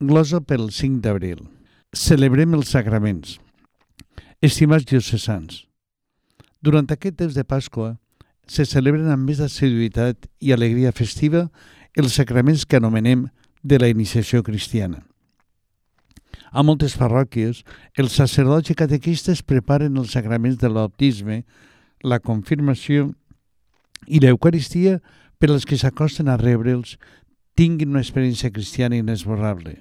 Glosa pel 5 d'abril. Celebrem els sagraments. Estimats diocesans, durant aquest temps de Pasqua se celebren amb més assiduïtat i alegria festiva els sagraments que anomenem de la iniciació cristiana. A moltes parròquies, els sacerdots i catequistes preparen els sagraments del baptisme, la confirmació i l'Eucaristia per als que s'acosten a rebre'ls tinguin una experiència cristiana inesborrable.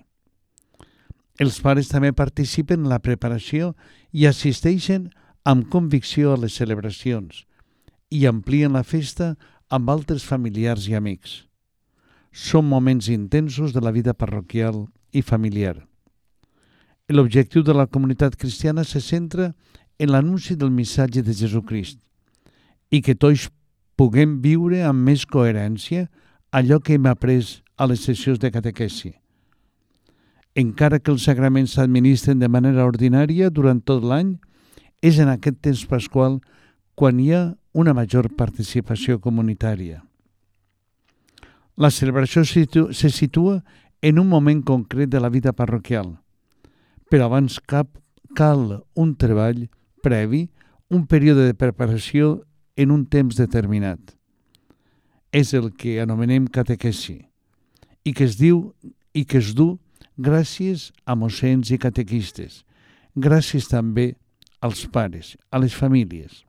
Els pares també participen en la preparació i assisteixen amb convicció a les celebracions i amplien la festa amb altres familiars i amics. Són moments intensos de la vida parroquial i familiar. L'objectiu de la comunitat cristiana se centra en l'anunci del missatge de Jesucrist i que tots puguem viure amb més coherència allò que hem après a les sessions de catequesi. Encara que els sagraments s'administren de manera ordinària durant tot l'any, és en aquest temps pasqual quan hi ha una major participació comunitària. La celebració se situa en un moment concret de la vida parroquial, però abans cal un treball previ, un període de preparació en un temps determinat. És el que anomenem catequesi i que es du gràcies a mossens i catequistes, gràcies també als pares, a les famílies.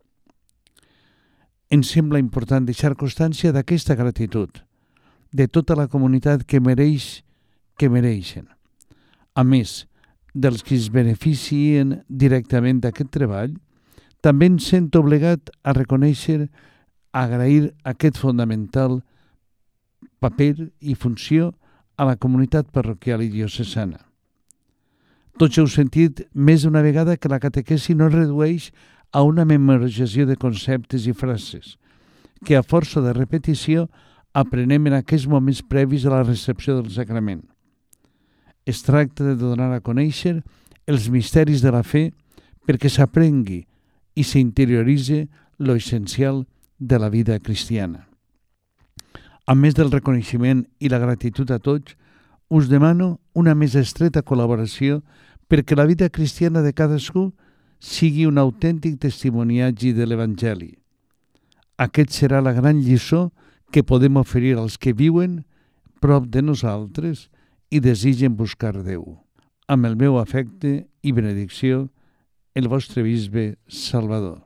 Ens sembla important deixar constància d'aquesta gratitud, de tota la comunitat que mereixen. A més, dels que es beneficien directament d'aquest treball, també ens sent obligat a reconèixer, a agrair aquest fonamental paper i funció a la comunitat parroquial i diocesana. Tots heu sentit més d'una vegada que la catequesi no es redueix a una memorització de conceptes i frases, que a força de repetició aprenem en aquests moments previs a la recepció del sacrament. Es tracta de donar a conèixer els misteris de la fe perquè s'aprengui i s'interioritzi lo essencial de la vida cristiana. A més del reconeixement i la gratitud a tots, us demano una més estreta col·laboració perquè la vida cristiana de cadascú sigui un autèntic testimoniatge de l'Evangeli. Aquest serà la gran lliçó que podem oferir als que viuen prop de nosaltres i desitgen buscar Déu. Amb el meu afecte i benedicció, el vostre bisbe Salvador.